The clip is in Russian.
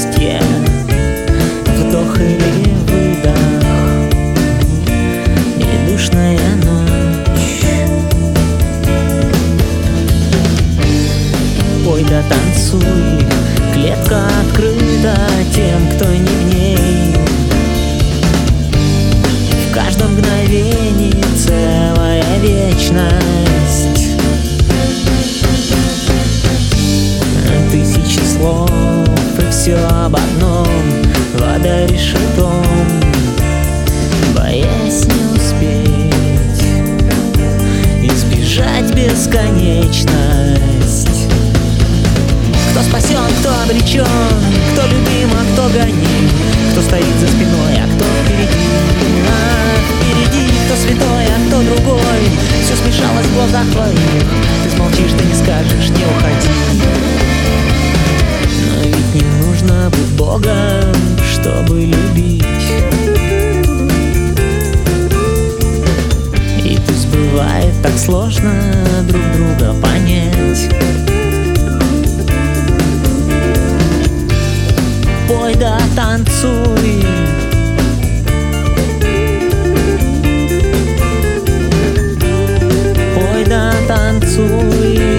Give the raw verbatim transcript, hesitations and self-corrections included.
счастье, вдох или выдох, и душная ночь. Пой да танцуй, клетка открыта тем, кто не в ней. В каждом мгновении целая вечность. Тысячи слов, и все об одном, вода решетом, боясь не успеть избежать бесконечность. Кто спасен, кто обречен, кто любим, а кто гоним, кто стоит за спиной, а кто впереди. А впереди кто святой, а кто другой. Все смешалось в глазах твоих. Ты смолчишь, ты не скажешь, не уходи. Но ведь не нужно быть Богом, чтобы любить. И пусть бывает так сложно друг друга понять. Пой да танцуй, пой да танцуй.